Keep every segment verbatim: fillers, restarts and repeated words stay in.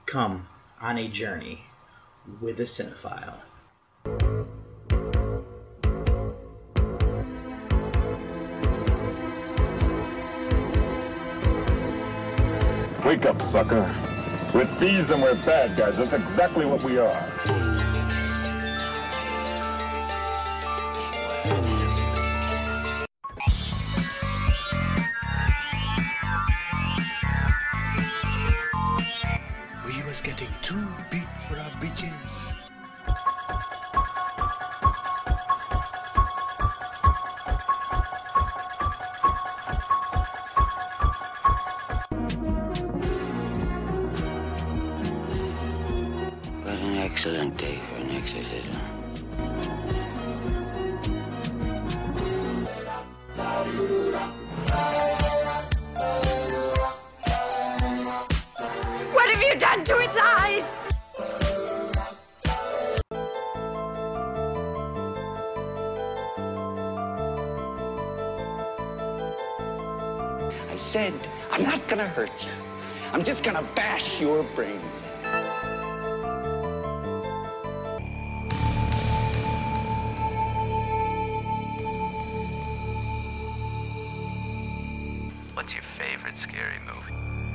Come on a journey with a cinephile. Wake up, sucker. We're thieves and we're bad guys. That's exactly what we are. We was getting too big for our britches. What an excellent day for an exorcism. What have you done to its eyes? I said, I'm not gonna hurt you. I'm just gonna bash your brains in. What's your favorite scary movie?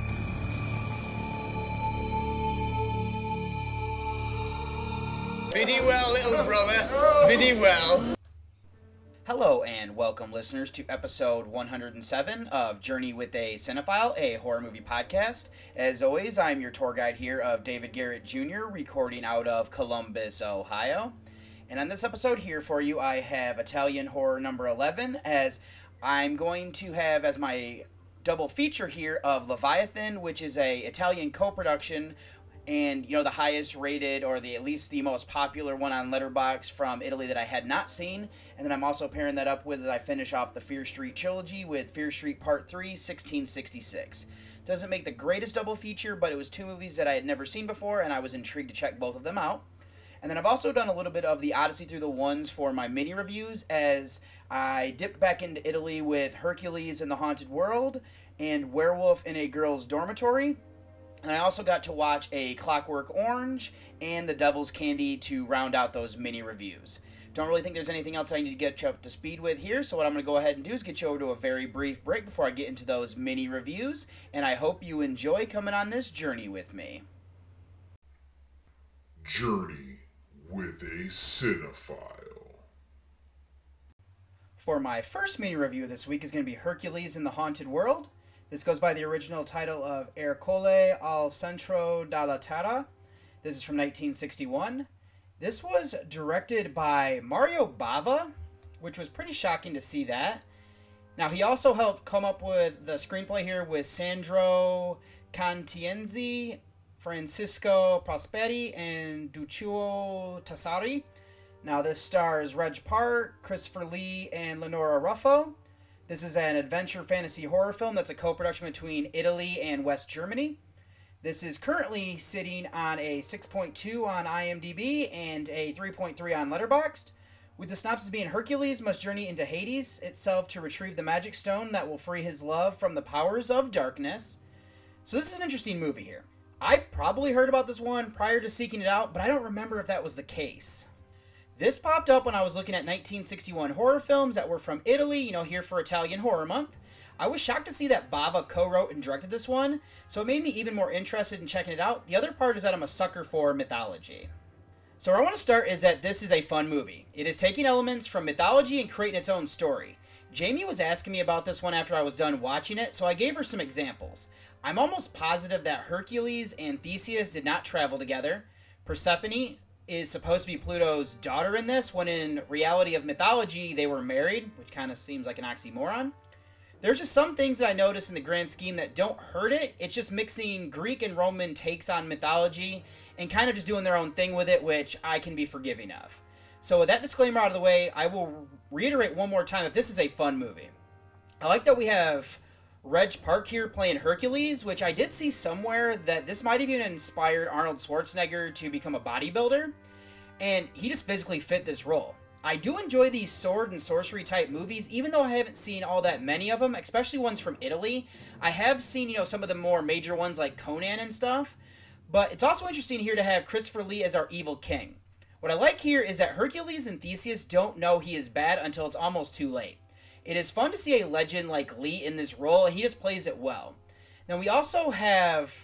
Biddy well, little brother. Biddy well. Hello and welcome, listeners, to episode one hundred seven of Journey with a Cinephile, a horror movie podcast. As always, I'm your tour guide here of David Garrett Junior, recording out of Columbus, Ohio. And on this episode here for you, I have Italian horror number eleven, as I'm going to have as my double feature here of Leviathan, which is a Italian co-production and, you know, the highest rated, or the at least the most popular one on Letterboxd from Italy that I had not seen. And then I'm also pairing that up with, as I finish off the Fear Street trilogy with Fear Street Part three, sixteen sixty-six. Doesn't make the greatest double feature, but it was two movies that I had never seen before, and I was intrigued to check both of them out. And then I've also done a little bit of the Odyssey Through the Ones for my mini reviews, as I dipped back into Italy with Hercules in the Haunted World and Werewolf in a Girl's Dormitory. And I also got to watch A Clockwork Orange and The Devil's Candy to round out those mini reviews. Don't really think there's anything else I need to get you up to speed with here, so what I'm going to go ahead and do is get you over to a very brief break before I get into those mini reviews, and I hope you enjoy coming on this journey with me. Journey with a Cinephile. For my first mini review this week is going to be Hercules in the Haunted World. This goes by the original title of Ercole al centro della terra. This is from nineteen sixty-one. This was directed by Mario Bava, which was pretty shocking to see that. Now, he also helped come up with the screenplay here with Sandro Cantienzi, Francisco Prosperi, and Duccio Tassari. Now, this stars Reg Park, Christopher Lee, and Lenora Ruffo. This is an adventure fantasy horror film that's a co-production between Italy and West Germany. This is currently sitting on a six point two on IMDb and a three point three on Letterboxd, with the synopsis being Hercules must journey into Hades itself to retrieve the magic stone that will free his love from the powers of darkness. So this is an interesting movie here. I probably heard about this one prior to seeking it out, but I don't remember if that was the case. This popped up when I was looking at nineteen sixty-one horror films that were from Italy, you know, here for Italian Horror Month. I was shocked to see that Bava co-wrote and directed this one, so it made me even more interested in checking it out. The other part is that I'm a sucker for mythology. So where I want to start is that this is a fun movie. It is taking elements from mythology and creating its own story. Jamie was asking me about this one after I was done watching it, so I gave her some examples. I'm almost positive that Hercules and Theseus did not travel together. Persephone is supposed to be Pluto's daughter in this, when in reality of mythology, they were married, which kind of seems like an oxymoron. There's just some things that I notice in the grand scheme that don't hurt it. It's just mixing Greek and Roman takes on mythology and kind of just doing their own thing with it, which I can be forgiving of. So with that disclaimer out of the way, I will reiterate one more time that this is a fun movie. I like that we have Reg Park here playing Hercules, which I did see somewhere that this might have even inspired Arnold Schwarzenegger to become a bodybuilder, and he just physically fit this role. I do enjoy these sword and sorcery type movies, even though I haven't seen all that many of them, especially ones from Italy. I have seen, you know, some of the more major ones like Conan and stuff, But it's also interesting here to have Christopher Lee as our evil king. What I like here is that Hercules and Theseus don't know he is bad until it's almost too late. It is fun to see a legend like Lee in this role, and he just plays it well. Then we also have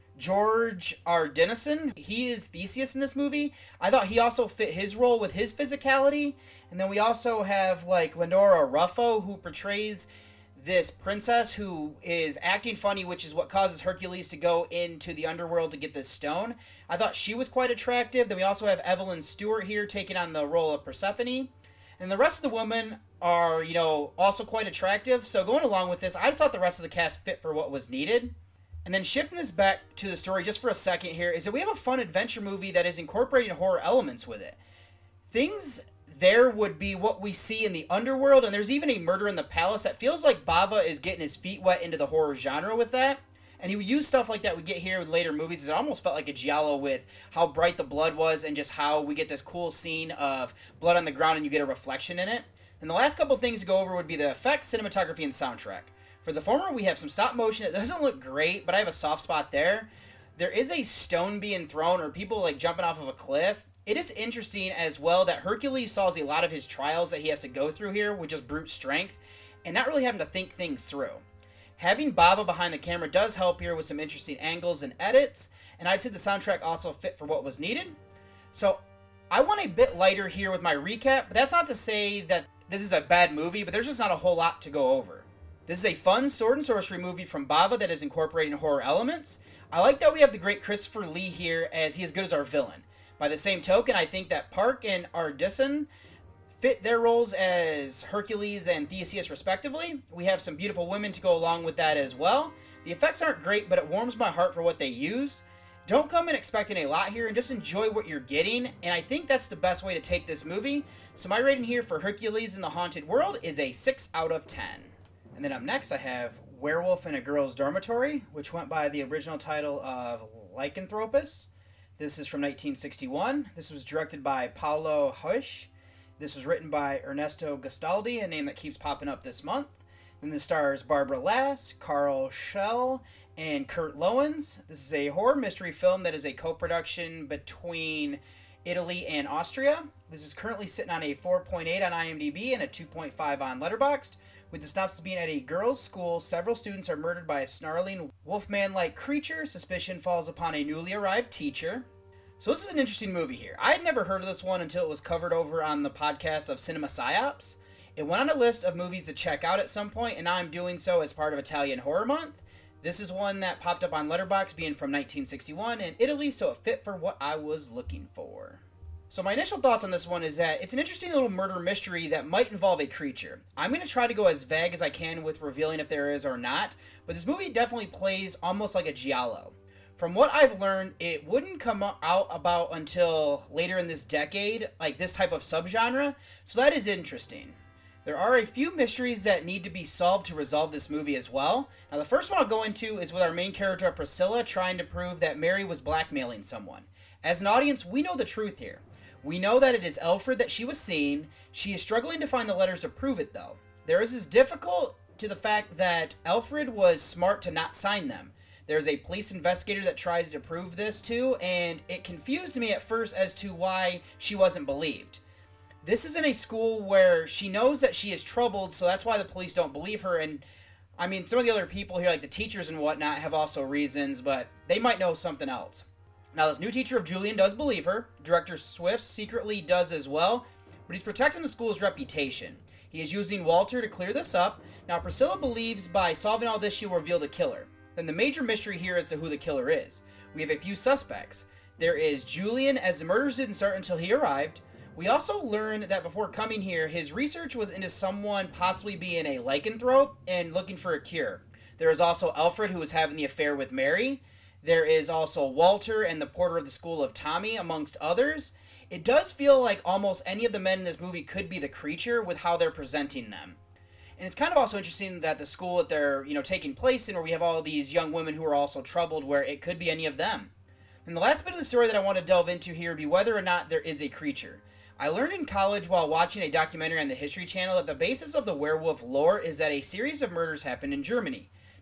George R. Dennison. He is Theseus in this movie. I thought he also fit his role with his physicality. And then we also have like Lenora Ruffo, who portrays this princess who is acting funny, which is what causes Hercules to go into the underworld to get this stone. I thought she was quite attractive. Then we also have Evelyn Stewart here taking on the role of Persephone. And the rest of the women are, you know, also quite attractive. So going along with this, I just thought the rest of the cast fit for what was needed. And then shifting this back to the story just for a second here is that we have a fun adventure movie that is incorporating horror elements with it. Things there would be what we see in the underworld, and there's even a murder in the palace that feels like Bava is getting his feet wet into the horror genre with that. And he would use stuff like that we get here with later movies. It almost felt like a giallo with how bright the blood was and just how we get this cool scene of blood on the ground and you get a reflection in it. And the last couple things to go over would be the effects, cinematography, and soundtrack. For the former, we have some stop motion. It doesn't look great, but I have a soft spot there. There is a stone being thrown or people like jumping off of a cliff. It is interesting as well that Hercules solves a lot of his trials that he has to go through here with just brute strength and not really having to think things through. Having Bava behind the camera does help here with some interesting angles and edits, and I'd say the soundtrack also fit for what was needed. So I went a bit lighter here with my recap, but that's not to say that this is a bad movie, but there's just not a whole lot to go over. This is a fun sword and sorcery movie from Bava that is incorporating horror elements. I like that we have the great Christopher Lee here as he is good as our villain. By the same token, I think that Park and Ardisson fit their roles as Hercules and Theseus respectively. We have some beautiful women to go along with that as well. The effects aren't great, but it warms my heart for what they used. Don't come in expecting a lot here and just enjoy what you're getting, and I think that's the best way to take this movie. So my rating here for Hercules in the Haunted World is a six out of ten. And then up next I have Werewolf in a Girl's Dormitory, which went by the original title of Lycanthropus. This is from nineteen sixty-one. This was directed by Paulo Hush. This was written by Ernesto Gastaldi, a name that keeps popping up this month. Then this stars Barbara Lass, Carl Schell, and Kurt Lowens. This is a horror mystery film that is a co-production between Italy and Austria. This is currently sitting on a four point eight on IMDb and a two point five on Letterboxd. With the synopsis being at a girls' school, several students are murdered by a snarling wolfman-like creature. Suspicion falls upon a newly arrived teacher. So this is an interesting movie here. I had never heard of this one until it was covered over on the podcast of Cinema Psyops. It went on a list of movies to check out at some point, and now I'm doing so as part of Italian Horror Month. This is one that popped up on Letterboxd, being from nineteen sixty-one in Italy, so it fit for what I was looking for. So my initial thoughts on this one is that it's an interesting little murder mystery that might involve a creature. I'm going to try to go as vague as I can with revealing if there is or not, but this movie definitely plays almost like a giallo. From what I've learned, it wouldn't come out about until later in this decade, like this type of subgenre, so that is interesting. There are a few mysteries that need to be solved to resolve this movie as well. Now the first one I'll go into is with our main character Priscilla trying to prove that Mary was blackmailing someone. As an audience, we know the truth here. We know that it is Alfred that she was seeing. She is struggling to find the letters to prove it though. There is this difficult to the fact that Alfred was smart to not sign them. There's a police investigator that tries to prove this too, and it confused me at first as to why she wasn't believed. This is in a school where she knows that she is troubled, so that's why the police don't believe her, and I mean, some of the other people here, like the teachers and whatnot, have also reasons, but they might know something else. Now, this new teacher of Julian does believe her. Director Swift secretly does as well, but he's protecting the school's reputation. He is using Walter to clear this up. Now, Priscilla believes by solving all this, she will reveal the killer. Then the major mystery here as to who the killer is. We have a few suspects. There is Julian, as the murders didn't start until he arrived. We also learned that before coming here, his research was into someone possibly being a lycanthrope and looking for a cure. There is also Alfred, who was having the affair with Mary. There is also Walter and the porter of the school of Tommy, amongst others. It does feel like almost any of the men in this movie could be the creature with how they're presenting them. And it's kind of also interesting that the school that they're, you know, taking place in, where we have all these young women who are also troubled, where it could be any of them. And the last bit of the story that I want to delve into here would be whether or not there is a creature. I learned in college while watching a documentary on the History Channel that the basis of the werewolf lore is that a series of murders happened in Germany.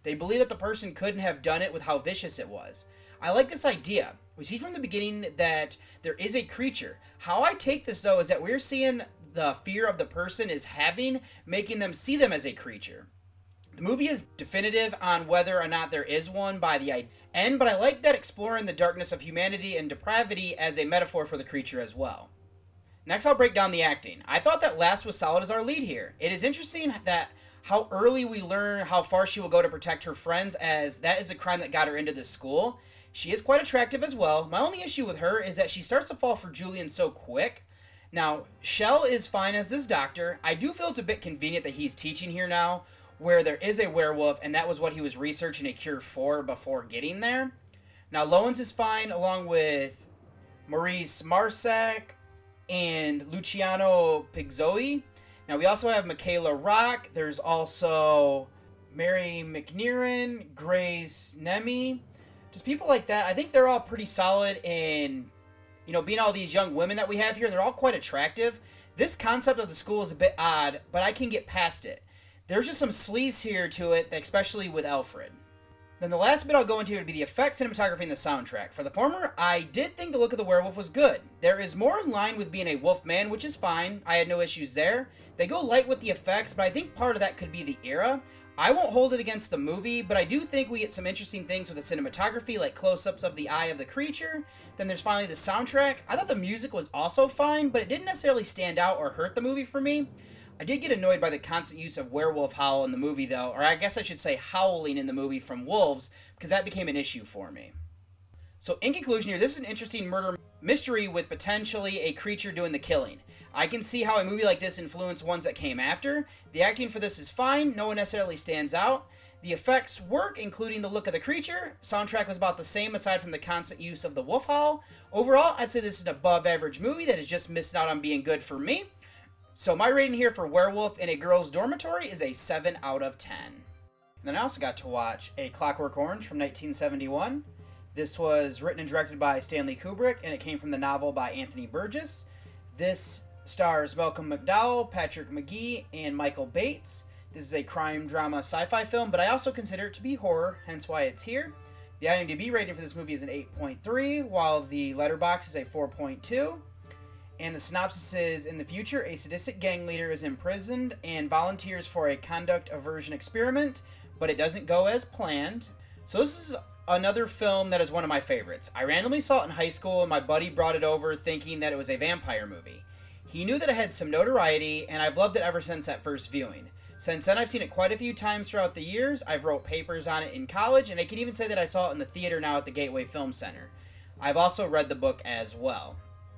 They believe that the person couldn't have done it with how vicious it was. I like this idea. We see from the beginning that there is a creature. How I take this, though, is that we're seeing the fear of the person is having, making them see them as a creature. The movie is definitive on whether or not there is one by the end, but I like that exploring the darkness of humanity and depravity as a metaphor for the creature as well. Next, I'll break down the acting. I thought that Lass was solid as our lead here. It is interesting that how early we learn how far she will go to protect her friends, as that is a crime that got her into this school. She is quite attractive as well. My only issue with her is that she starts to fall for Julian so quick. Now, Shell is fine as this doctor. I do feel it's a bit convenient that he's teaching here now, where there is a werewolf, and that was what he was researching a cure for before getting there. Now, Lowenz is fine, along with Maurice Marsac and Luciano Pigzoi. Now, we also have Michaela Rock. There's also Mary McNearin, Grace Nemi. Just people like that. I think they're all pretty solid in, you know, being all these young women that we have here. They're all quite attractive. This concept of the school is a bit odd, but I can get past it. There's just some sleaze here to it, especially with Alfred. Then the last bit I'll go into would be the effects, cinematography, and the soundtrack. For the former, I did think the look of the werewolf was good. There is more in line with being a wolf man, which is fine. I had no issues there. They go light with the effects, but I think part of that could be the era. I won't hold it against the movie, but I do think we get some interesting things with the cinematography, like close-ups of the eye of the creature. Then there's finally the soundtrack. I thought the music was also fine, but it didn't necessarily stand out or hurt the movie for me. I did get annoyed by the constant use of werewolf howl in the movie, though, or I guess I should say howling in the movie from wolves, because that became an issue for me. So in conclusion here, this is an interesting murder mystery with potentially a creature doing the killing. I can see how a movie like this influenced ones that came after. The acting for this is fine, no one necessarily stands out. The effects work, including the look of the creature. Soundtrack was about the same aside from the constant use of the wolf howl. Overall, I'd say this is an above average movie that has just missed out on being good for me. So my rating here for Werewolf in a Girl's Dormitory is a seven out of ten. And then I also got to watch A Clockwork Orange from nineteen seventy-one. This was written and directed by Stanley Kubrick, and it came from the novel by Anthony Burgess. This stars Malcolm McDowell, Patrick McGee, and Michael Bates. This is a crime drama sci-fi film, but I also consider it to be horror, hence why it's here. The IMDb rating for this movie is an eight point three, while the Letterboxd is a four point two. And the synopsis is, in the future, a sadistic gang leader is imprisoned and volunteers for a conduct aversion experiment, but it doesn't go as planned. So this is another film that is one of my favorites. I randomly saw it in high school, and my buddy brought it over thinking that it was a vampire movie. He knew that it had some notoriety, and I've loved it ever since that first viewing. Since then, I've seen it quite a few times throughout the years. I've wrote papers on it in college, and I can even say that I saw it in the theater now at the Gateway Film Center. I've also read the book as well.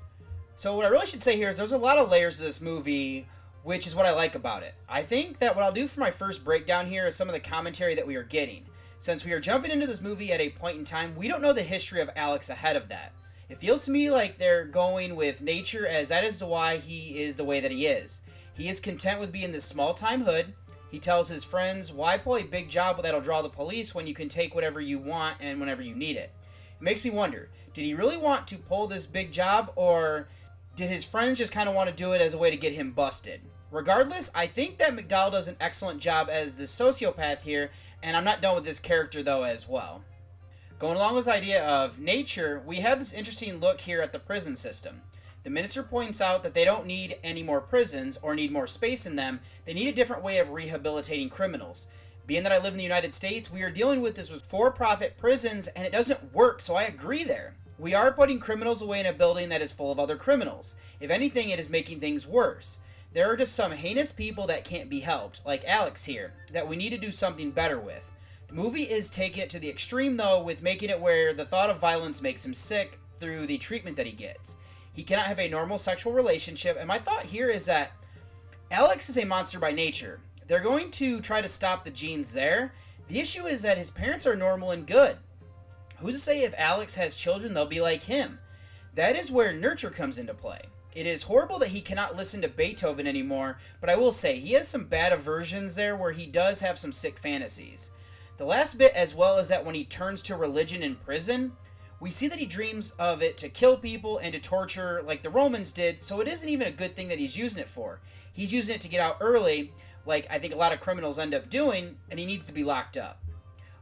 So what I really should say here is there's a lot of layers to this movie, which is what I like about it. I think that what I'll do for my first breakdown here is some of the commentary that we are getting. Since we are jumping into this movie at a point in time, we don't know the history of Alex ahead of that. It feels to me like they're going with nature, as that is why he is the way that he is. He is content with being this small-time hood. He tells his friends, why pull a big job that'll draw the police when you can take whatever you want and whenever you need it? It makes me wonder, did he really want to pull this big job, or did his friends just kind of want to do it as a way to get him busted? Regardless, I think that McDowell does an excellent job as the sociopath here, and I'm not done with this character though as well. Going along with the idea of nature, we have this interesting look here at the prison system. The minister points out that they don't need any more prisons or need more space in them. They need a different way of rehabilitating criminals. Being that I live in the United States, we are dealing with this with for-profit prisons, and it doesn't work, so I agree there. We are putting criminals away in a building that is full of other criminals. If anything, it is making things worse. There are just some heinous people that can't be helped, like Alex here, that we need to do something better with. The movie is taking it to the extreme, though, with making it where the thought of violence makes him sick through the treatment that he gets. He cannot have a normal sexual relationship, and my thought here is that Alex is a monster by nature. They're going to try to stop the genes there. The issue is that his parents are normal and good. Who's to say if Alex has children, they'll be like him? That is where nurture comes into play. It is horrible that he cannot listen to Beethoven anymore, but I will say, he has some bad aversions there where he does have some sick fantasies. The last bit as well is that when he turns to religion in prison, we see that he dreams of it to kill people and to torture like the Romans did, so it isn't even a good thing that he's using it for. He's using it to get out early, like I think a lot of criminals end up doing, and he needs to be locked up.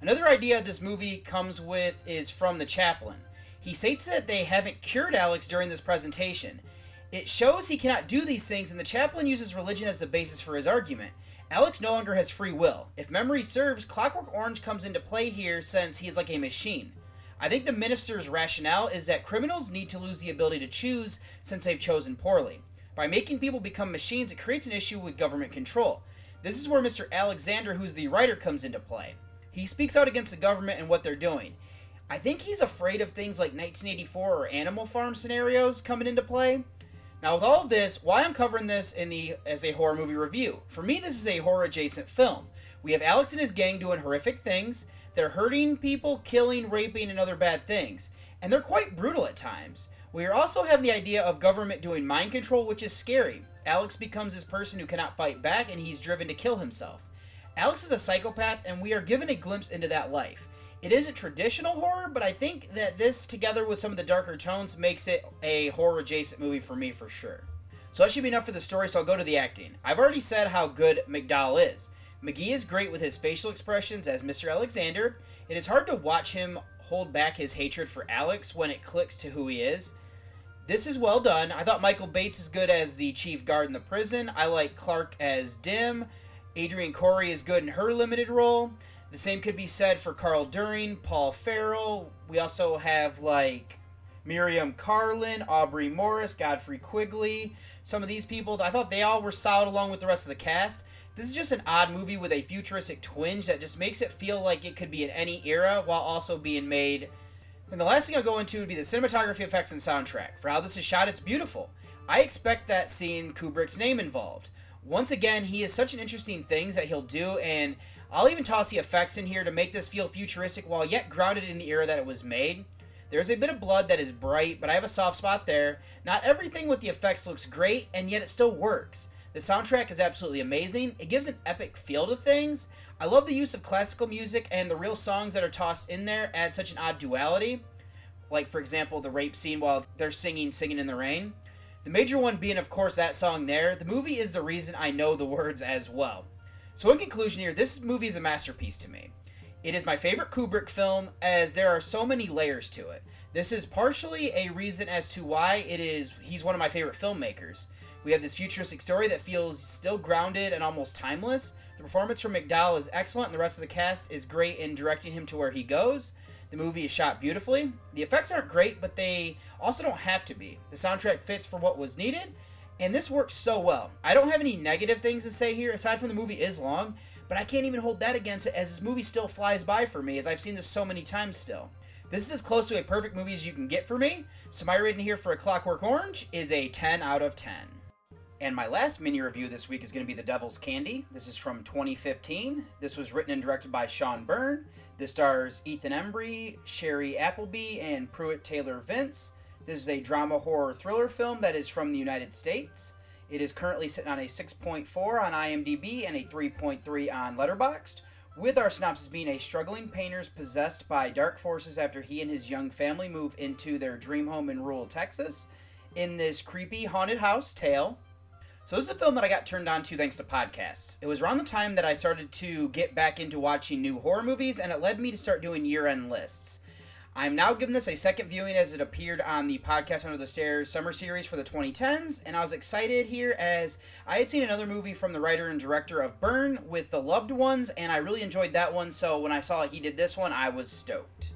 Another idea this movie comes with is from the chaplain. He states that they haven't cured Alex during this presentation. It shows he cannot do these things, and the chaplain uses religion as the basis for his argument. Alex no longer has free will. If memory serves, Clockwork Orange comes into play here since he is like a machine. I think the minister's rationale is that criminals need to lose the ability to choose since they've chosen poorly. By making people become machines, it creates an issue with government control. This is where Mister Alexander, who's the writer, comes into play. He speaks out against the government and what they're doing. I think he's afraid of things like nineteen eighty-four or Animal Farm scenarios coming into play. Now, with all of this, why I'm covering this in the as a horror movie review. For me, this is a horror-adjacent film. We have Alex and his gang doing horrific things. They're hurting people, killing, raping, and other bad things. And they're quite brutal at times. We are also having the idea of government doing mind control, which is scary. Alex becomes this person who cannot fight back, and he's driven to kill himself. Alex is a psychopath, and we are given a glimpse into that life. It isn't traditional horror, but I think that this, together with some of the darker tones, makes it a horror-adjacent movie for me for sure. So that should be enough for the story, so I'll go to the acting. I've already said how good McDowell is. McGee is great with his facial expressions as Mister Alexander. It is hard to watch him hold back his hatred for Alex when it clicks to who he is. This is well done. I thought Michael Bates is good as the chief guard in the prison. I like Clark as Dim. Adrienne Corey is good in her limited role. The same could be said for Carl During, Paul Farrell. We also have, like, Miriam Carlin, Aubrey Morris, Godfrey Quigley. Some of these people, I thought they all were solid along with the rest of the cast. This is just an odd movie with a futuristic twinge that just makes it feel like it could be in any era while also being made. And the last thing I'll go into would be the cinematography, effects, and soundtrack. For how this is shot, it's beautiful. I expect that seeing Kubrick's name involved. Once again, he has such an interesting things that he'll do, and I'll even toss the effects in here to make this feel futuristic while yet grounded in the era that it was made. There's a bit of blood that is bright, but I have a soft spot there. Not everything with the effects looks great, and yet it still works. The soundtrack is absolutely amazing. It gives an epic feel to things. I love the use of classical music, and the real songs that are tossed in there add such an odd duality. Like, for example, the rape scene while they're singing Singing in the Rain. The major one being, of course, that song there. The movie is the reason I know the words as well. So in conclusion here, this movie is a masterpiece to me. It is my favorite Kubrick film, as there are so many layers to it. This is partially a reason as to why it is he's one of my favorite filmmakers. We have this futuristic story that feels still grounded and almost timeless. The performance from McDowell is excellent, and the rest of the cast is great in directing him to where he goes. The movie is shot beautifully. The effects aren't great, but they also don't have to be. The soundtrack fits for what was needed, and this works so well. I don't have any negative things to say here, aside from the movie is long, but I can't even hold that against it, as this movie still flies by for me, as I've seen this so many times still. This is as close to a perfect movie as you can get for me, so my rating here for A Clockwork Orange is a ten out of ten. And my last mini review this week is going to be The Devil's Candy. This is from twenty fifteen. This was written and directed by Sean Byrne. This stars Ethan Embry, Sherry Appleby, and Pruitt Taylor Vince. This is a drama horror thriller film that is from the United States. It is currently sitting on a six point four on IMDb and a three point three on Letterboxd, with our synopsis being a struggling painter is possessed by dark forces after he and his young family move into their dream home in rural Texas in this creepy haunted house tale. So this is a film that I got turned on to thanks to podcasts. It was around the time that I started to get back into watching new horror movies, and it led me to start doing year-end lists. I'm now giving this a second viewing as it appeared on the Podcast Under the Stairs summer series for the twenty tens, and I was excited here as I had seen another movie from the writer and director of Burn with The Loved Ones, and I really enjoyed that one, so when I saw he did this one, I was stoked.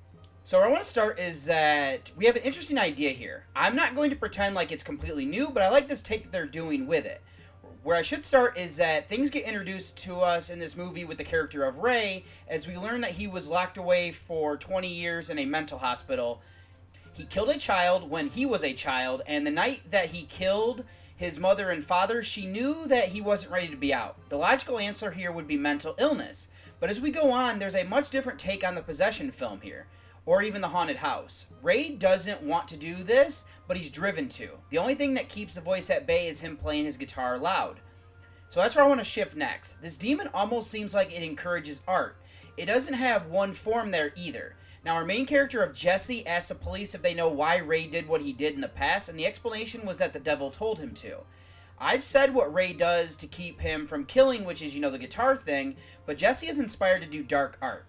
So where I want to start is that we have an interesting idea here. I'm not going to pretend like it's completely new, but I like this take that they're doing with it. Where I should start is that things get introduced to us in this movie with the character of Ray, as we learn that he was locked away for twenty years in a mental hospital. He killed a child when he was a child, and the night that he killed his mother and father, she knew that he wasn't ready to be out. The logical answer here would be mental illness. But as we go on, there's a much different take on the possession film here, or even the haunted house. Ray doesn't want to do this, but he's driven to. The only thing that keeps the voice at bay is him playing his guitar loud. So that's where I want to shift next. This demon almost seems like it encourages art. It doesn't have one form there either. Now, our main character of Jesse asked the police if they know why Ray did what he did in the past, and the explanation was that the devil told him to. I've said what Ray does to keep him from killing, which is, you know, the guitar thing, but Jesse is inspired to do dark art.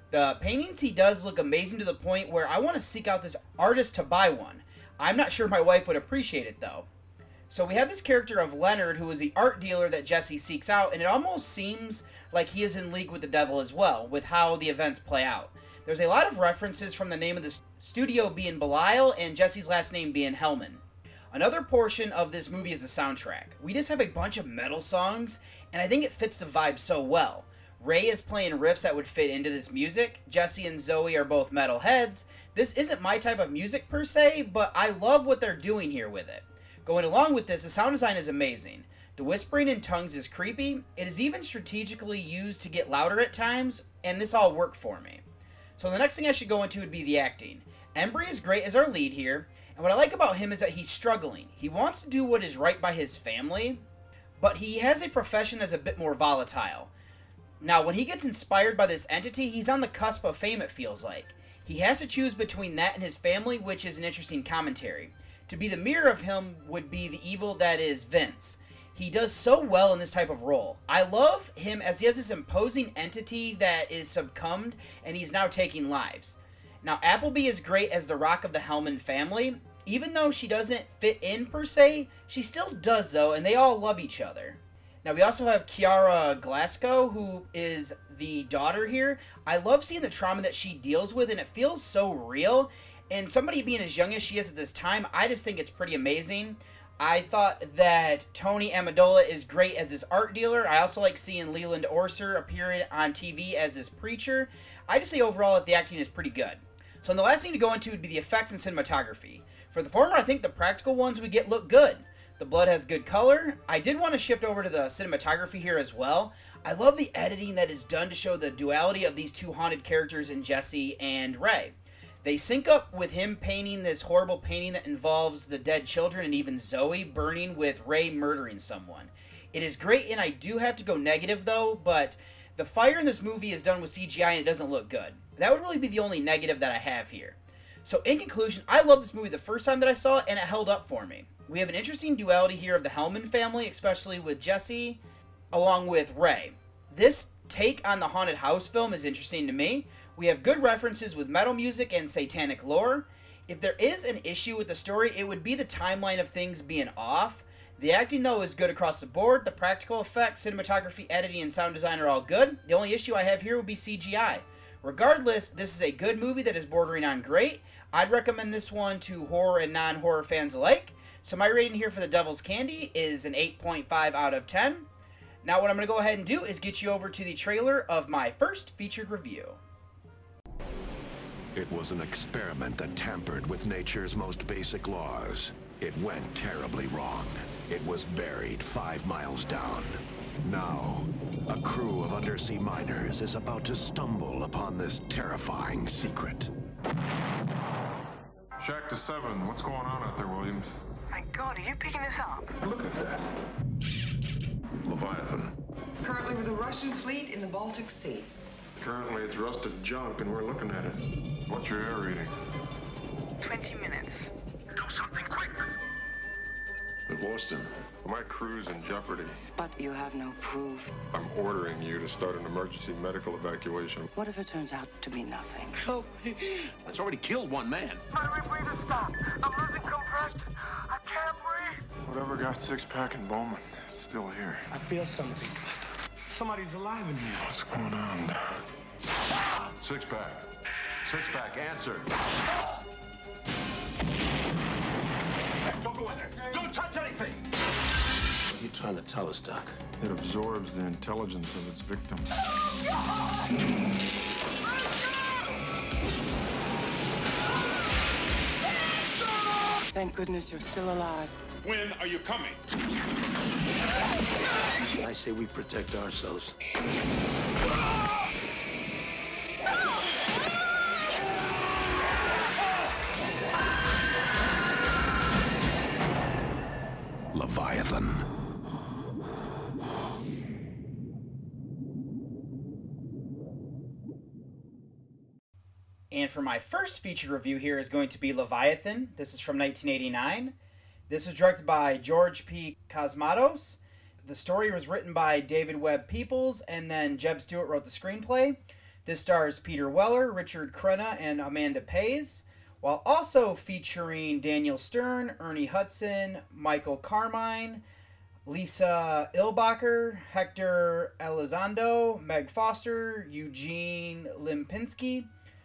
The paintings he does look amazing to the point where I want to seek out this artist to buy one. I'm not sure my wife would appreciate it though. So we have this character of Leonard, who is the art dealer that Jesse seeks out, and it almost seems like he is in league with the devil as well, with how the events play out. There's a lot of references from the name of the studio being Belial and Jesse's last name being Hellman. Another portion of this movie is the soundtrack. We just have a bunch of metal songs, and I think it fits the vibe so well. Ray is playing riffs that would fit into this music. Jesse and Zoe are both metal heads. This isn't my type of music per se, but I love what they're doing here with it. Going along with this, the sound design is amazing. The whispering in tongues is creepy. It is even strategically used to get louder at times, and this all worked for me. So the next thing I should go into would be the acting. Embry is great as our lead here, and what I like about him is that he's struggling. He wants to do what is right by his family, but he has a profession that's a bit more volatile. Now, when he gets inspired by this entity, he's on the cusp of fame, it feels like. He has to choose between that and his family, which is an interesting commentary. To be the mirror of him would be the evil that is Vince. He does so well in this type of role. I love him as he has this imposing entity that is succumbed and he's now taking lives. Now, Appleby is great as the Rock of the Hellman family. Even though she doesn't fit in per se, she still does though, and they all love each other. Now, we also have Kiara Glasgow, who is the daughter here. I love seeing the trauma that she deals with, and it feels so real. And somebody being as young as she is at this time, I just think it's pretty amazing. I thought that Tony Amendola is great as his art dealer. I also like seeing Leland Orser appearing on T V as his preacher. I just say overall that the acting is pretty good. So the last thing to go into would be the effects and cinematography. For the former, I think the practical ones we get look good. The blood has good color. I did want to shift over to the cinematography here as well. I love the editing that is done to show the duality of these two haunted characters in Jesse and Ray. They sync up with him painting this horrible painting that involves the dead children and even Zoe burning with Ray murdering someone. It is great, and I do have to go negative though, but the fire in this movie is done with C G I and it doesn't look good. That would really be the only negative that I have here. So in conclusion, I loved this movie the first time that I saw it, and it held up for me. We have an interesting duality here of the Hellman family, especially with Jesse, along with Ray. This take on the haunted house film is interesting to me. We have good references with metal music and satanic lore. If there is an issue with the story, it would be the timeline of things being off. The acting, though, is good across the board. The practical effects, cinematography, editing, and sound design are all good. The only issue I have here would be C G I. Regardless, this is a good movie that is bordering on great. I'd recommend this one to horror and non-horror fans alike. So my rating here for The Devil's Candy is an eight point five out of ten. Now what I'm going to go ahead and do is get you over to the trailer of my first featured review. It was an experiment that tampered with nature's most basic laws. It went terribly wrong. It was buried five miles down. Now, a crew of undersea miners is about to stumble upon this terrifying secret. Shack to seven. What's going on out there, Williams? My God, are you picking this up? Look at that. Leviathan. Currently with a Russian fleet in the Baltic Sea. Currently it's rusted junk and we're looking at it. What's your air reading? Twenty minutes. Do something quick! We've lost him. My crew's in jeopardy. But you have no proof. I'm ordering you to start an emergency medical evacuation. What if it turns out to be nothing? Help me. That's already killed one man. My breather stopped. I'm losing compression. I can't breathe. Whatever got Six-Pack and Bowman, it's still here. I feel something. Somebody's alive in here. What's going on? Six-Pack. Six-Pack, answer. Don't go in there. Don't touch anything. What are you trying to tell us, Doc? It absorbs the intelligence of its victim. Thank goodness you're still alive. When are you coming? I say we protect ourselves. Leviathan. And for my first featured review here is going to be Leviathan. This is from nineteen eighty-nine. This was directed by George P. Cosmatos. The story was written by David Webb Peoples, and then Jeb Stewart wrote the screenplay. This stars Peter Weller, Richard Crenna, and Amanda Pays, while also featuring Daniel Stern, Ernie Hudson, Michael Carmine, Lisa Ilbacher, Hector Elizondo, Meg Foster, Eugene Limpinski,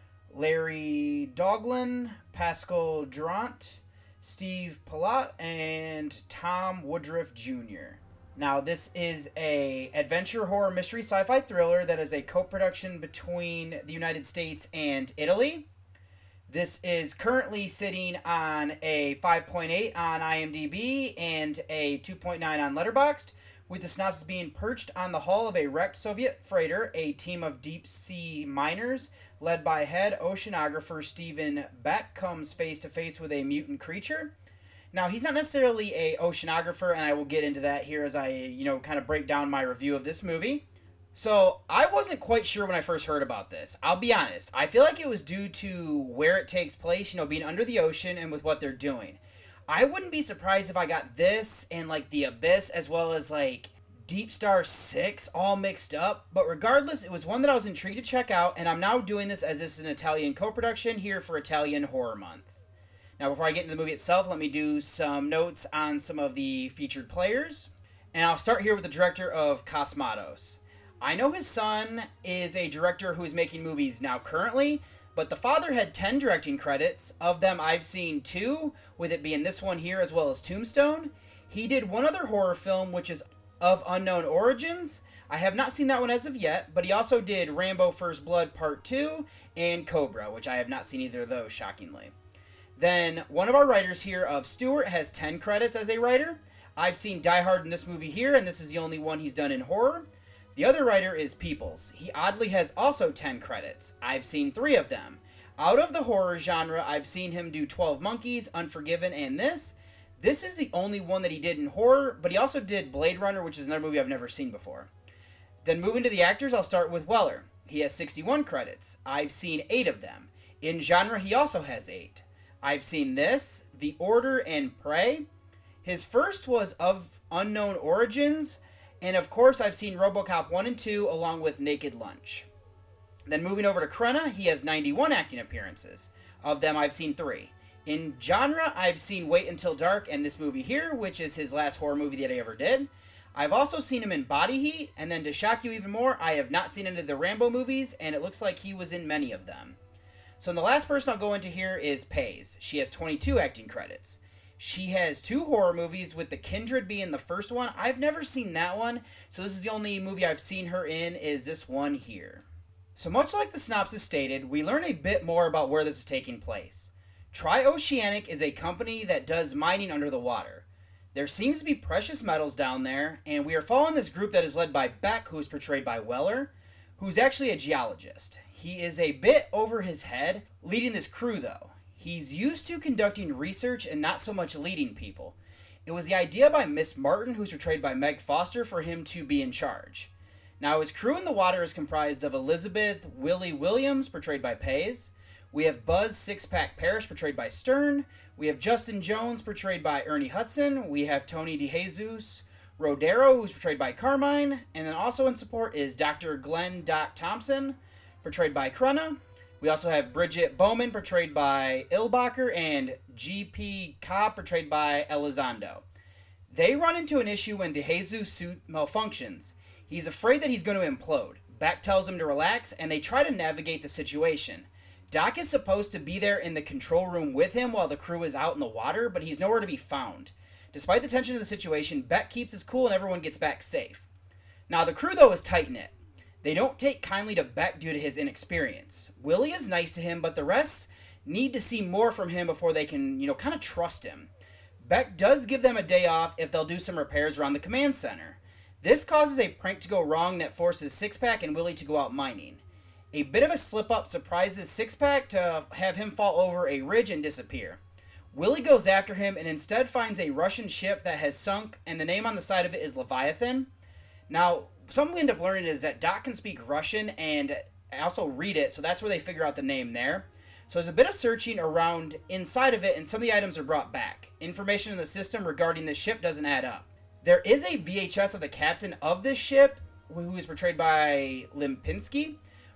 Larry Doglin, Pascal Durant, Steve Palat, and Tom Woodruff Junior Now, this is a adventure horror mystery sci-fi thriller that is a co-production between the United States and Italy. This is currently sitting on a five point eight on IMDb and a two point nine on Letterboxd, with the synopsis being perched on the hull of a wrecked Soviet freighter. A team of deep-sea miners, led by head oceanographer Stephen Beck, comes face-to-face with a mutant creature. Now, he's not necessarily a oceanographer, and I will get into that here as I, you know, kind of break down my review of this movie. So, I wasn't quite sure when I first heard about this. I'll be honest. I feel like it was due to where it takes place, you know, being under the ocean and with what they're doing. I wouldn't be surprised if I got this and, like, The Abyss as well as, like, Deep Star six all mixed up. But regardless, it was one that I was intrigued to check out, and I'm now doing this as this is an Italian co-production here for Italian Horror Month. Now, before I get into the movie itself, let me do some notes on some of the featured players. And I'll start here with the director of Cosmatos. I know his son is a director who is making movies now currently, but the father had ten directing credits. Of them, I've seen two, with it being this one here as well as Tombstone. He did one other horror film, which is Of Unknown Origins. I have not seen that one as of yet, but he also did Rambo First Blood Part two and Cobra, which I have not seen either of those, shockingly. Then, one of our writers here of Stewart has ten credits as a writer. I've seen Die Hard in this movie here, and this is the only one he's done in horror. The other writer is Peoples. He oddly has also ten credits. I've seen three of them. Out of the horror genre, I've seen him do twelve Monkeys, Unforgiven, and this. This is the only one that he did in horror, but he also did Blade Runner, which is another movie I've never seen before. Then moving to the actors, I'll start with Weller. He has sixty-one credits. I've seen eight of them. In genre, he also has eight. I've seen this, The Order, and Prey. His first was Of Unknown Origins, and of course I've seen RoboCop one and two along with Naked Lunch. Then moving over to Crenna, he has ninety-one acting appearances. Of them I've seen three. In genre, I've seen Wait Until Dark and this movie here, which is his last horror movie that he ever did. I've also seen him in Body Heat, and then to shock you even more, I have not seen any of the Rambo movies, and it looks like he was in many of them. So the last person I'll go into here is Pays. She has twenty-two acting credits. She has two horror movies, with The Kindred being the first one. I've never seen that one, so this is the only movie I've seen her in, is this one here. So much like the synopsis stated, we learn a bit more about where this is taking place. Tri-Oceanic is a company that does mining under the water. There seems to be precious metals down there, and we are following this group that is led by Beck, who is portrayed by Weller, who's actually a geologist. He is a bit over his head, leading this crew though. He's used to conducting research and not so much leading people. It was the idea by Miss Martin, who's portrayed by Meg Foster, for him to be in charge. Now, his crew in the water is comprised of Elizabeth Willie Williams, portrayed by Pays. We have Buzz Six-Pack Parrish, portrayed by Stern. We have Justin Jones, portrayed by Ernie Hudson. We have Tony DeJesus Rodero, who's portrayed by Carmine. And then also in support is Doctor Glenn Doc Thompson, portrayed by Crenna. We also have Bridget Bowman, portrayed by Ilbacher, and G P Cobb, portrayed by Elizondo. They run into an issue when DeJesus' suit malfunctions. He's afraid that he's going to implode. Beck tells him to relax, and they try to navigate the situation. Doc is supposed to be there in the control room with him while the crew is out in the water, but he's nowhere to be found. Despite the tension of the situation, Beck keeps his cool and everyone gets back safe. Now, the crew, though, is tight-knit. They don't take kindly to Beck due to his inexperience. Willie is nice to him, but the rest need to see more from him before they can, you know, kind of trust him. Beck does give them a day off if they'll do some repairs around the command center. This causes a prank to go wrong that forces Six-Pack and Willie to go out mining. A bit of a slip-up surprises Six-Pack to have him fall over a ridge and disappear. Willie goes after him and instead finds a Russian ship that has sunk, and the name on the side of it is Leviathan. Now, something we end up learning is that Doc can speak Russian and also read it, so that's where they figure out the name there. So there's a bit of searching around inside of it, and some of the items are brought back. Information in the system regarding this ship doesn't add up. There is a V H S of the captain of this ship, who is portrayed by Limpinski.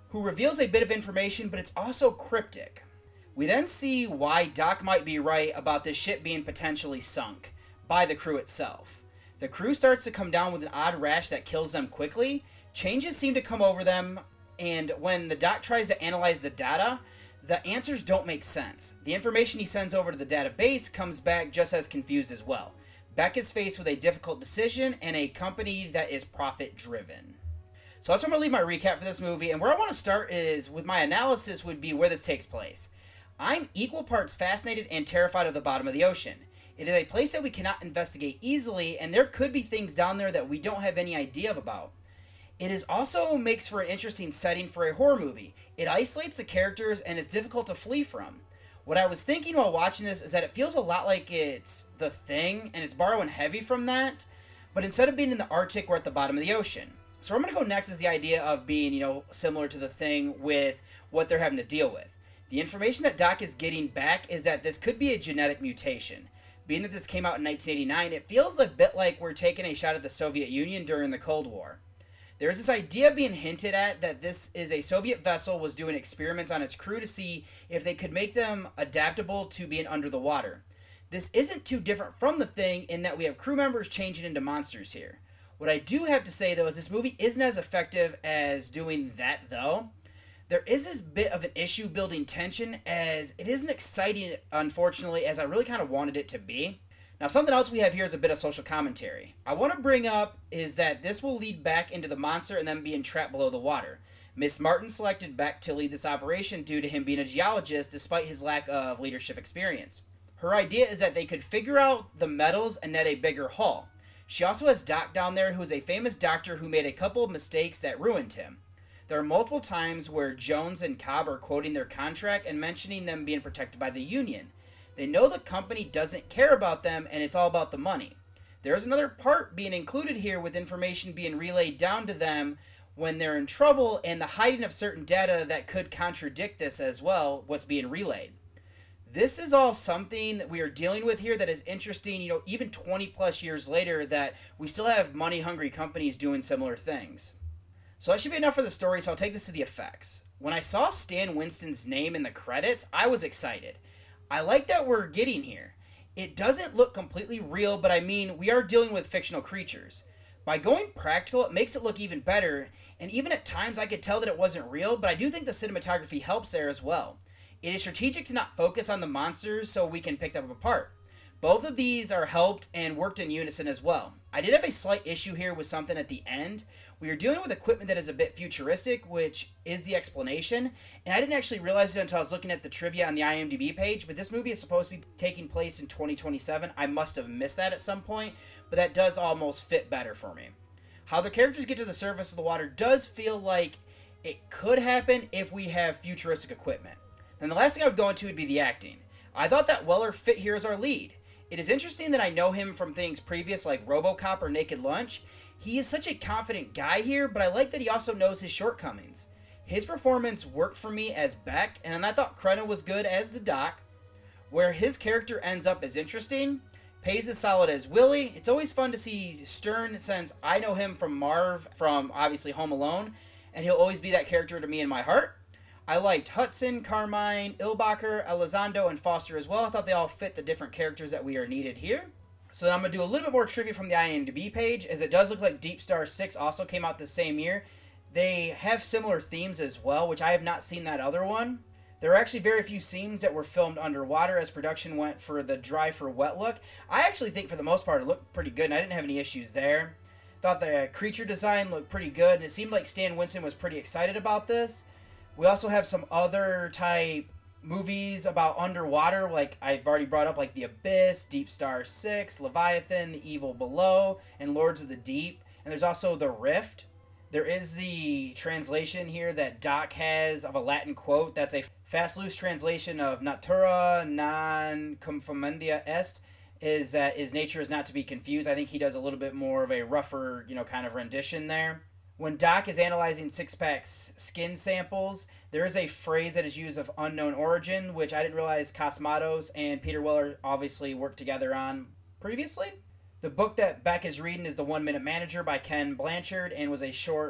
who reveals a bit of information, but it's also cryptic. We then see why Doc might be right about this ship being potentially sunk by the crew itself. The crew starts to come down with an odd rash that kills them quickly. Changes seem to come over them, and when the Doc tries to analyze the data, the answers don't make sense. The information he sends over to the database comes back just as confused as well. Beck is faced with a difficult decision and a company that is profit-driven. So that's where I'm going to leave my recap for this movie, and where I want to start is with my analysis would be where this takes place. I'm equal parts fascinated and terrified of the bottom of the ocean. It is a place that we cannot investigate easily, and there could be things down there that we don't have any idea of about. It is also makes for an interesting setting for a horror movie. It isolates the characters and is difficult to flee from. What I was thinking while watching this is that it feels a lot like it's The Thing, and it's borrowing heavy from that, but instead of being in the Arctic, we're at the bottom of the ocean. So where I'm going to go next is the idea of being, you know, similar to The Thing with what they're having to deal with. The information that Doc is getting back is that this could be a genetic mutation. Being that this came out in nineteen eighty-nine, it feels a bit like we're taking a shot at the Soviet Union during the Cold War. There's this idea being hinted at that this is a Soviet vessel was doing experiments on its crew to see if they could make them adaptable to being under the water. This isn't too different from The Thing in that we have crew members changing into monsters here. What I do have to say though is this movie isn't as effective as doing that though. There is this bit of an issue building tension as it isn't exciting, unfortunately, as I really kind of wanted it to be. Now, something else we have here is a bit of social commentary. I want to bring up is that this will lead back into the monster and then being trapped below the water. Miss Martin selected Beck to lead this operation due to him being a geologist despite his lack of leadership experience. Her idea is that they could figure out the metals and net a bigger haul. She also has Doc down there, who is a famous doctor who made a couple of mistakes that ruined him. There are multiple times where Jones and Cobb are quoting their contract and mentioning them being protected by the Union. They know the company doesn't care about them and it's all about the money. There's another part being included here with information being relayed down to them when they're in trouble and the hiding of certain data that could contradict this as well, what's being relayed. This is all something that we are dealing with here that is interesting, you know, even twenty plus years later, that we still have money-hungry companies doing similar things. So that should be enough for the story, so I'll take this to the effects. When I saw Stan Winston's name in the credits, I was excited. I like that we're getting here. It doesn't look completely real, but I mean, we are dealing with fictional creatures. By going practical, it makes it look even better, and even at times I could tell that it wasn't real, but I do think the cinematography helps there as well. It is strategic to not focus on the monsters so we can pick them apart. Both of these are helped and worked in unison as well. I did have a slight issue here with something at the end. We are dealing with equipment that is a bit futuristic, which is the explanation, and I didn't actually realize it until I was looking at the trivia on the I M D B page, but this movie is supposed to be taking place in twenty twenty-seven. I must have missed that at some point, but that does almost fit better for me. How the characters get to the surface of the water does feel like it could happen if we have futuristic equipment. Then the last thing I would go into would be the acting. I thought that Weller fit here as our lead. It is interesting that I know him from things previous like RoboCop or Naked Lunch. He is such a confident guy here, but I like that he also knows his shortcomings. His performance worked for me as Beck, and I thought Crenna was good as the Doc. Where his character ends up is interesting. Pays is solid as Willie. It's always fun to see Stern since I know him from Marv from obviously Home Alone, and he'll always be that character to me in my heart. I liked Hudson, Carmine, Ilbacher, Elizondo, and Foster as well. I thought they all fit the different characters that we are needed here. So then I'm going to do a little bit more trivia from the I M D B page, as it does look like Deep Star six also came out the same year. They have similar themes as well, which I have not seen that other one. There are actually very few scenes that were filmed underwater as production went for the dry for wet look. I actually think for the most part it looked pretty good and I didn't have any issues there. Thought the creature design looked pretty good and it seemed like Stan Winston was pretty excited about this. We also have some other type movies about underwater, like I've already brought up, like The Abyss, Deep Star six, Leviathan, The Evil Below, and Lords of the Deep. And there's also The Rift. There is the translation here that Doc has of a Latin quote. That's a fast, loose translation of Natura non confumendia est, is that his nature is not to be confused. I think he does a little bit more of a rougher, you know, kind of rendition there. When Doc is analyzing Six-Pack's skin samples, there is a phrase that is used of unknown origin, which I didn't realize Cosmatos and Peter Weller obviously worked together on previously. The book that Beck is reading is The One Minute Manager by Ken Blanchard and was a short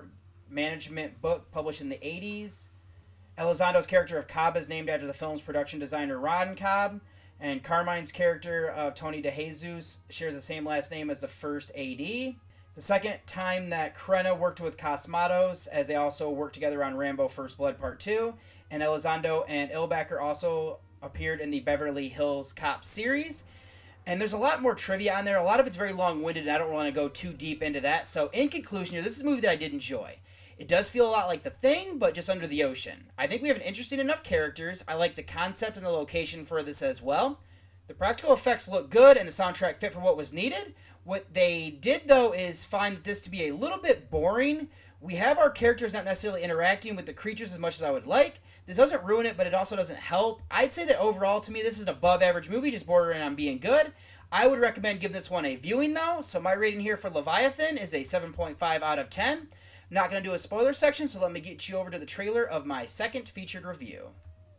management book published in the eighties. Elizondo's character of Cobb is named after the film's production designer Ron Cobb, and Carmine's character of Tony DeJesus shares the same last name as the first A D. The second time that Crenna worked with Cosmatos, as they also worked together on Rambo First Blood Part two, and Elizondo and Illebacker also appeared in the Beverly Hills Cop series. And there's a lot more trivia on there. A lot of it's very long-winded, and I don't want to go too deep into that. So in conclusion, this is a movie that I did enjoy. It does feel a lot like The Thing, but just under the ocean. I think we have an interesting enough characters. I like the concept and the location for this as well. The practical effects look good, and the soundtrack fit for what was needed. What they did, though, is find this to be a little bit boring. We have our characters not necessarily interacting with the creatures as much as I would like. This doesn't ruin it, but it also doesn't help. I'd say that overall, to me, this is an above-average movie, just bordering on being good. I would recommend give this one a viewing, though. So my rating here for Leviathan is a seven point five out of ten. I'm not going to do a spoiler section, so let me get you over to the trailer of my second featured review.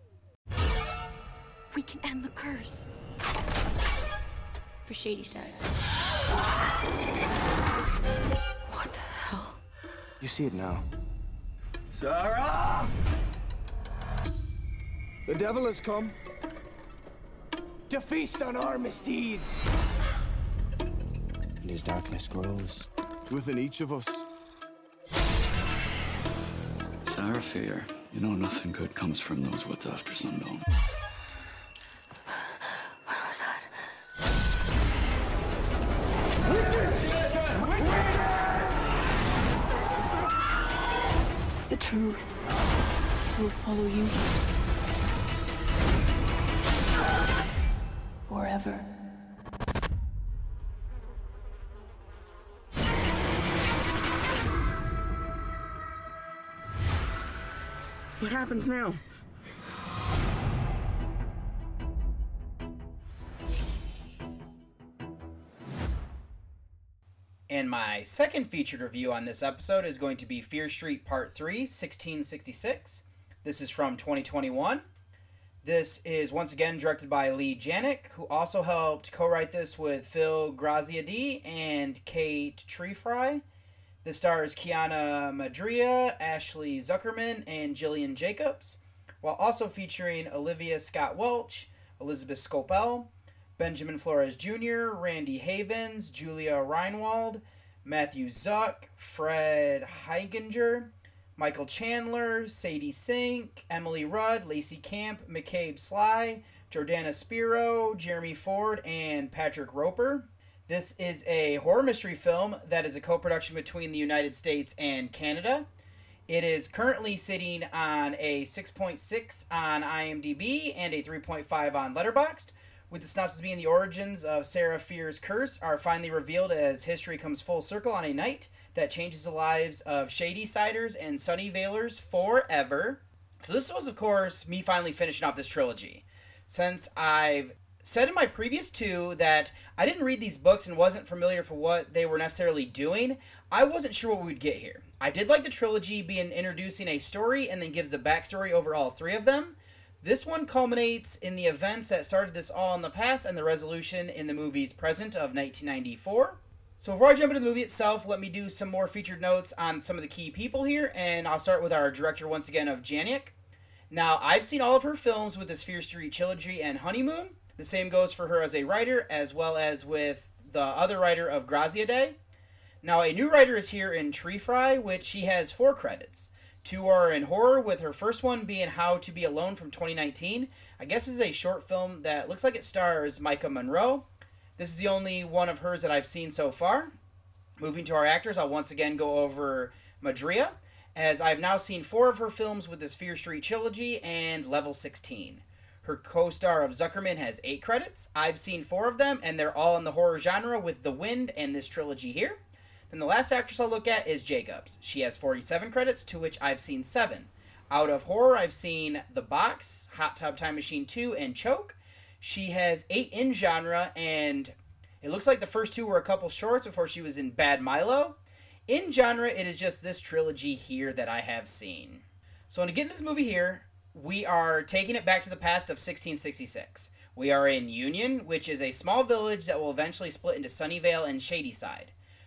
We can end the curse. For Shadyside. What the hell? You see it now. Sarah! The devil has come to feast on our misdeeds. And his darkness grows within each of us. Sarah Fear, you know nothing good comes from those woods after sundown. What was that? The truth will follow you forever. What happens now? And my second featured review on this episode is going to be Fear Street Part three, sixteen sixty-six. This is from twenty twenty-one. This is once again directed by Lee Janik, who also helped co-write this with Phil Graziadei and Kate Trefry. This stars Kiana Madria, Ashley Zuckerman, and Jillian Jacobs, while also featuring Olivia Scott Welch, Elizabeth Scopel, Benjamin Flores Junior, Randy Havens, Julia Reinwald, Matthew Zuck, Fred Heiginger, Michael Chandler, Sadie Sink, Emily Rudd, Lacey Camp, McCabe Sly, Jordana Spiro, Jeremy Ford, and Patrick Roper. This is a horror mystery film that is a co-production between the United States and Canada. It is currently sitting on a six point six on IMDb and a three point five on Letterboxd, with the synopsis being the origins of Sarah Fear's curse are finally revealed as history comes full circle on a night that changes the lives of Shadysiders and Sunnyvalers forever. So this was, of course, me finally finishing off this trilogy. Since I've said in my previous two that I didn't read these books and wasn't familiar for what they were necessarily doing, I wasn't sure what we'd get here. I did like the trilogy being introducing a story and then gives the backstory over all three of them. This one culminates in the events that started this all in the past and the resolution in the movie's present of nineteen ninety-four. So before I jump into the movie itself, let me do some more featured notes on some of the key people here, and I'll start with our director once again of Janik. Now, I've seen all of her films with this Fear Street trilogy and Honeymoon. The same goes for her as a writer, as well as with the other writer of Graziadei. Now, a new writer is here in Trefry, which she has four credits. Two are in horror, with her first one being How to Be Alone from twenty nineteen. I guess this is a short film that looks like it stars Micah Monroe. This is the only one of hers that I've seen so far. Moving to our actors, I'll once again go over Madria, as I've now seen four of her films with this Fear Street trilogy and Level sixteen. Her co-star of Zuckerman has eight credits. I've seen four of them, and they're all in the horror genre with The Wind and this trilogy here. Then the last actress I'll look at is Jacobs. She has forty-seven credits, to which I've seen seven. Out of horror, I've seen The Box, Hot Tub Time Machine two, and Choke. She has eight in genre, and it looks like the first two were a couple shorts before she was in Bad Milo. In genre, it is just this trilogy here that I have seen. So to get into this movie here, we are taking it back to the past of sixteen sixty-six. We are in Union, which is a small village that will eventually split into Sunnyvale and Shadyside.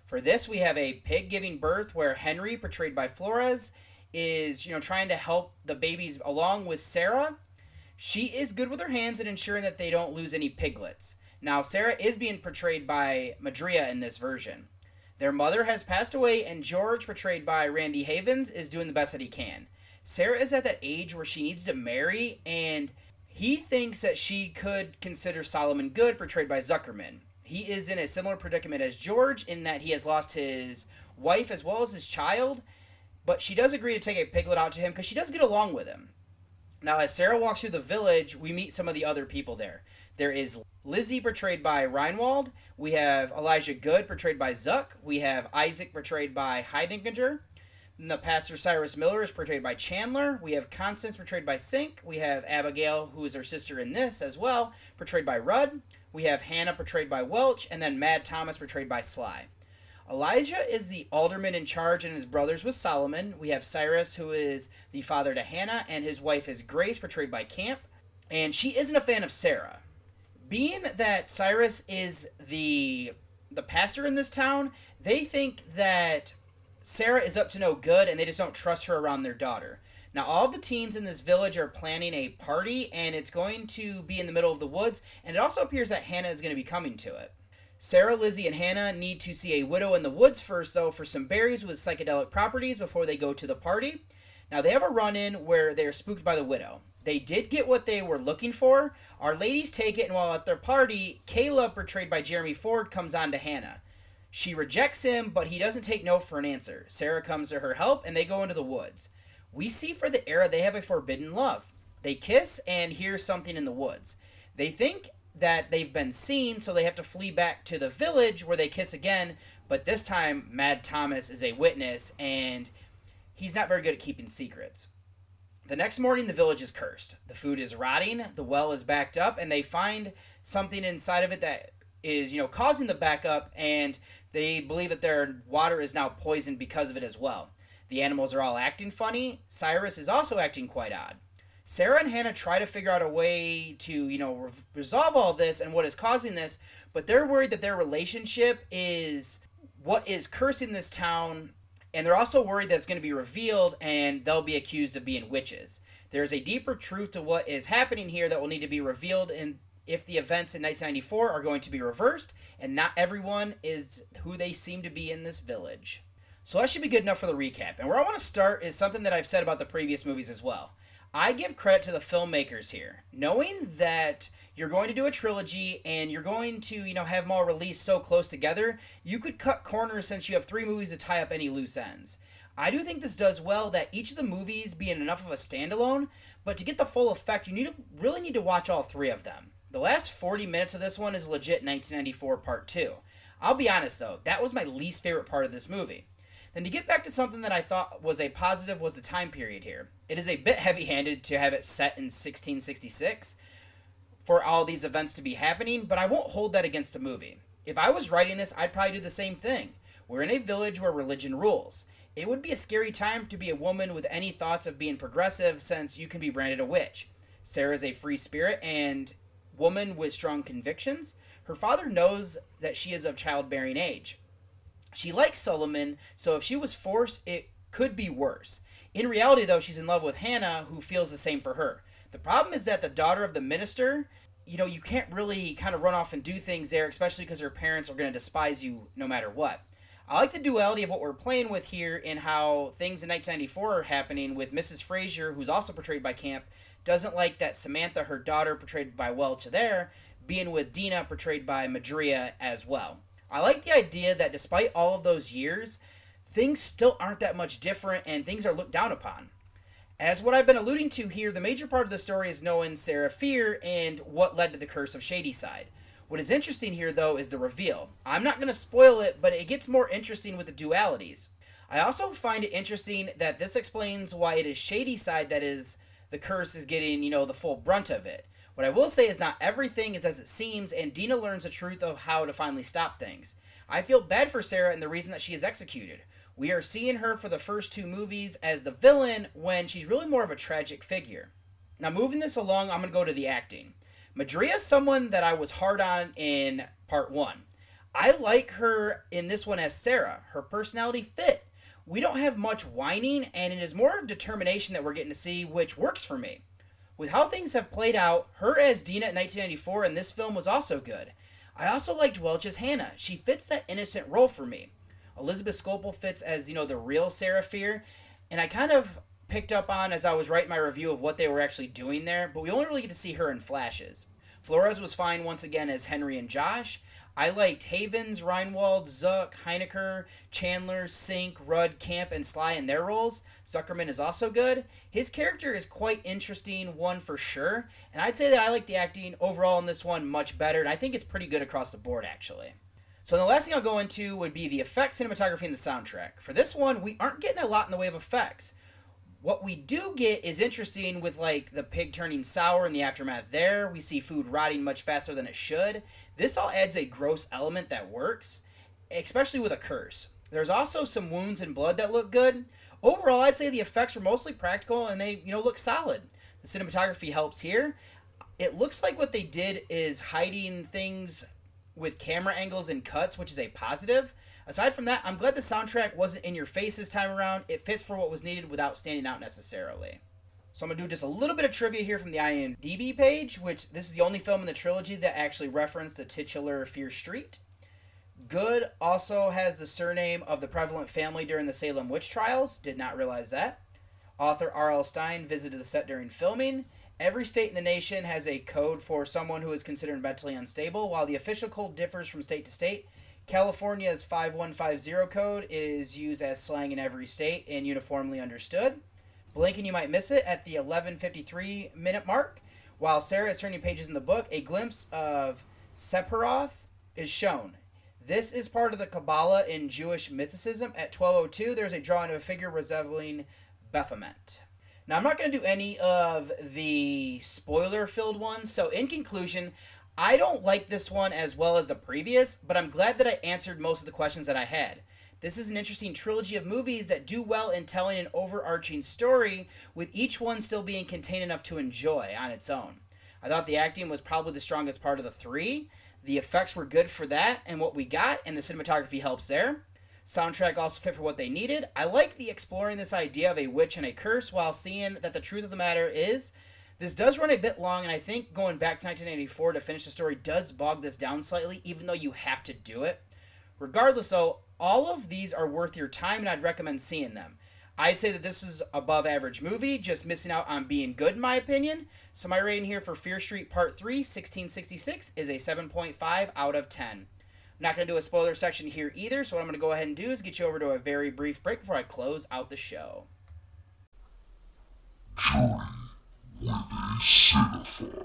For this, we have a pig giving birth where Henry, portrayed by Flores, is, you know, trying to help the babies along with Sarah. She is good with her hands and ensuring that they don't lose any piglets. Now, Sarah is being portrayed by Madria in this version. Their mother has passed away, and George, portrayed by Randy Havens, is doing the best that he can. Sarah is at that age where she needs to marry, and he thinks that she could consider Solomon Good, portrayed by Zuckerman. He is in a similar predicament as George in that he has lost his wife as well as his child, but she does agree to take a piglet out to him because she does get along with him. Now, as Sarah walks through the village, we meet some of the other people there. There is Lizzie, portrayed by Reinwald. We have Elijah Good, portrayed by Zuck. We have Isaac, portrayed by Heidinger. And the pastor Cyrus Miller is portrayed by Chandler. We have Constance, portrayed by Sink. We have Abigail, who is her sister in this as well, portrayed by Rudd. We have Hannah, portrayed by Welch, and then Mad Thomas, portrayed by Sly. Elijah is the alderman in charge, and his brothers with Solomon. We have Cyrus, who is the father to Hannah, and his wife is Grace, portrayed by Camp. And she isn't a fan of Sarah. Being that Cyrus is the the pastor in this town, they think that Sarah is up to no good, and they just don't trust her around their daughter. Now, all of the teens in this village are planning a party, and it's going to be in the middle of the woods, and it also appears that Hannah is going to be coming to it. Sarah, Lizzie, and Hannah need to see a widow in the woods first, though, for some berries with psychedelic properties before they go to the party. Now, they have a run-in where they are spooked by the widow. They did get what they were looking for. Our ladies take it, and while at their party, Caleb, portrayed by Jeremy Ford, comes on to Hannah. She rejects him, but he doesn't take no for an answer. Sarah comes to her help, and they go into the woods. We see for the era they have a forbidden love. They kiss and hear something in the woods. They think that they've been seen, so they have to flee back to the village where they kiss again, but this time Mad Thomas is a witness, and he's not very good at keeping secrets. The next morning, the village is cursed. The food is rotting, the well is backed up, and they find something inside of it that is, you know, causing the backup, and they believe that their water is now poisoned because of it as well. The animals are all acting funny. Cyrus is also acting quite odd. Sarah and Hannah try to figure out a way to, you know, re- resolve all this and what is causing this, but they're worried that their relationship is what is cursing this town, and they're also worried that it's going to be revealed and they'll be accused of being witches. There's a deeper truth to what is happening here that will need to be revealed in if the events in nineteen ninety-four are going to be reversed, and not everyone is who they seem to be in this village. So that should be good enough for the recap. And where I want to start is something that I've said about the previous movies as well. I give credit to the filmmakers here. Knowing that you're going to do a trilogy and you're going to, you know, have them all released so close together, you could cut corners since you have three movies to tie up any loose ends. I do think this does well that each of the movies being enough of a standalone, but to get the full effect, you need to really need to watch all three of them. The last forty minutes of this one is legit nineteen ninety-four Part two. I'll be honest though, that was my least favorite part of this movie. Then to get back to something that I thought was a positive was the time period here. It is a bit heavy-handed to have it set in sixteen sixty-six for all these events to be happening, but I won't hold that against the movie. If I was writing this, I'd probably do the same thing. We're in a village where religion rules. It would be a scary time to be a woman with any thoughts of being progressive since you can be branded a witch. Sarah's a free spirit and woman with strong convictions. Her father knows that she is of childbearing age. She likes Solomon, so if she was forced, it could be worse. In reality, though, she's in love with Hannah, who feels the same for her. The problem is that the daughter of the minister, you know, you can't really kind of run off and do things there, especially because her parents are going to despise you no matter what. I like the duality of what we're playing with here in how things in nineteen ninety-four are happening with Missus Fraser, who's also portrayed by Camp, doesn't like that Samantha, her daughter, portrayed by Welch there, being with Dina, portrayed by Madria as well. I like the idea that despite all of those years, things still aren't that much different and things are looked down upon. As what I've been alluding to here, the major part of the story is knowing Sarah Fear and what led to the curse of Shadyside. What is interesting here, though, is the reveal. I'm not going to spoil it, but it gets more interesting with the dualities. I also find it interesting that this explains why it is Shadyside that is the curse is getting, you know, the full brunt of it. What I will say is not everything is as it seems, and Dina learns the truth of how to finally stop things. I feel bad for Sarah and the reason that she is executed. We are seeing her for the first two movies as the villain when she's really more of a tragic figure. Now, moving this along, I'm going to go to the acting. Madria is someone that I was hard on in part one. I like her in this one as Sarah. Her personality fit. We don't have much whining, and it is more of determination that we're getting to see, which works for me. With how things have played out, her as Dina in nineteen ninety-four in this film was also good. I also liked Welch as Hannah. She fits that innocent role for me. Elizabeth Scopel fits as, you know, the real Sarah Fier, and I kind of picked up on as I was writing my review of what they were actually doing there, but we only really get to see her in flashes. Flores was fine once again as Henry and Josh. I liked Havens, Reinwald, Zuck, Heinecker, Chandler, Sink, Rudd, Camp, and Sly in their roles. Zuckerman is also good. His character is quite interesting, one for sure, and I'd say that I like the acting overall in this one much better, and I think it's pretty good across the board, actually. So the last thing I'll go into would be the effects, cinematography, and the soundtrack. For this one, we aren't getting a lot in the way of effects. What we do get is interesting with, like, the pig turning sour and the aftermath there. We see food rotting much faster than it should. This all adds a gross element that works, especially with a curse. There's also some wounds and blood that look good. Overall, I'd say the effects were mostly practical and they, you know, look solid. The cinematography helps here. It looks like what they did is hiding things with camera angles and cuts, which is a positive. Aside from that, I'm glad the soundtrack wasn't in your face this time around. It fits for what was needed without standing out necessarily. So I'm going to do just a little bit of trivia here from the I M D B page, which this is the only film in the trilogy that actually referenced the titular Fear Street. Good also has the surname of the prevalent family during the Salem witch trials. Did not realize that. Author R L Stein visited the set during filming. Every state in the nation has a code for someone who is considered mentally unstable. While the official code differs from state to state, California's five one five zero code is used as slang in every state and uniformly understood. Blink and you might miss it at the eleven fifty-three minute mark. While Sarah is turning pages in the book, a glimpse of Sephiroth is shown. This is part of the Kabbalah in Jewish mysticism. At twelve oh two, there's a drawing of a figure resembling Baphomet. Now, I'm not going to do any of the spoiler-filled ones, so in conclusion, I don't like this one as well as the previous, but I'm glad that I answered most of the questions that I had. This is an interesting trilogy of movies that do well in telling an overarching story, with each one still being contained enough to enjoy on its own. I thought the acting was probably the strongest part of the three. The effects were good for that and what we got, and the cinematography helps there. Soundtrack also fit for what they needed. I like the exploring this idea of a witch and a curse while seeing that the truth of the matter is this does run a bit long, and I think going back to nineteen eighty-four to finish the story does bog this down slightly, even though you have to do it. Regardless, though, all of these are worth your time, and I'd recommend seeing them. I'd say that this is above average movie, just missing out on being good in my opinion. So my rating here for Fear Street Part three, sixteen sixty-six is a seven point five out of ten. I'm not going to do a spoiler section here either, so what I'm going to go ahead and do is get you over to a very brief break before I close out the show. Journey with a Cinephile.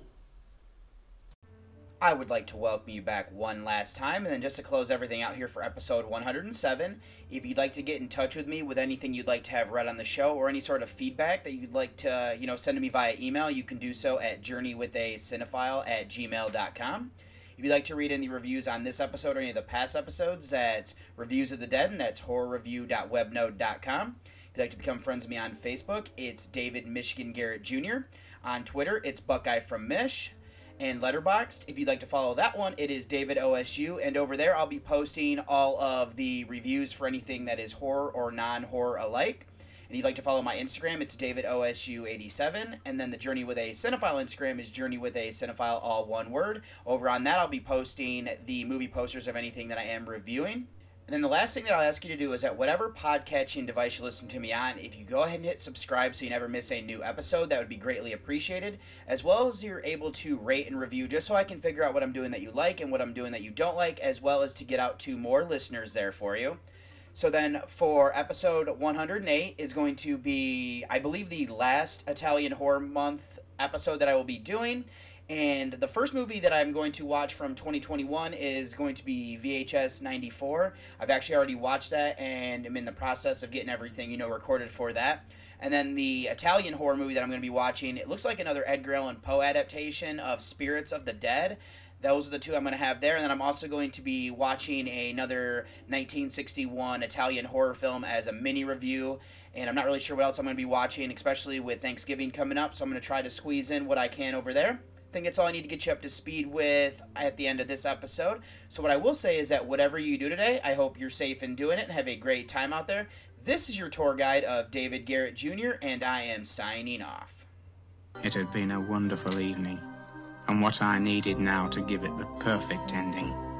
I would like to welcome you back one last time, and then just to close everything out here for episode one hundred seven, if you'd like to get in touch with me with anything you'd like to have read on the show or any sort of feedback that you'd like to, you know, send to me via email, you can do so at journeywithacinephile at gmail dot com. If you'd like to read any reviews on this episode or any of the past episodes, that's Reviews of the Dead, and that's horror review dot webnode dot com. If you'd like to become friends with me on Facebook, it's David Michigan Garrett Junior On Twitter, it's Buckeye from Mish. And Letterboxd, if you'd like to follow that one, it is David O S U, and over there I'll be posting all of the reviews for anything that is horror or non-horror alike. And if you'd like to follow my Instagram, it's David O S U eighty-seven, and then the Journey with a Cinephile Instagram is Journey with a Cinephile, all one word. Over on that, I'll be posting the movie posters of anything that I am reviewing. And then the last thing that I'll ask you to do is at whatever podcatching device you listen to me on, if you go ahead and hit subscribe so you never miss a new episode, that would be greatly appreciated. As well as you're able to rate and review just so I can figure out what I'm doing that you like and what I'm doing that you don't like, as well as to get out to more listeners there for you. So then for episode one hundred eight is going to be, I believe, the last Italian Horror Month episode that I will be doing. And the first movie that I'm going to watch from twenty twenty-one is going to be V H S ninety-four. I've actually already watched that, and I'm in the process of getting everything, you know, recorded for that. And then the Italian horror movie that I'm going to be watching, it looks like another Edgar Allan Poe adaptation of Spirits of the Dead. Those are the two I'm going to have there. And then I'm also going to be watching another nineteen sixty-one Italian horror film as a mini review. And I'm not really sure what else I'm going to be watching, especially with Thanksgiving coming up. So I'm going to try to squeeze in what I can over there. think it's all I need to get you up to speed with at the end of this episode. So what I will say is that whatever you do today, I hope you're safe in doing it and have a great time out there. This is your tour guide of David Garrett Junior, and I am signing off. It had been a wonderful evening, and what I needed now to give it the perfect ending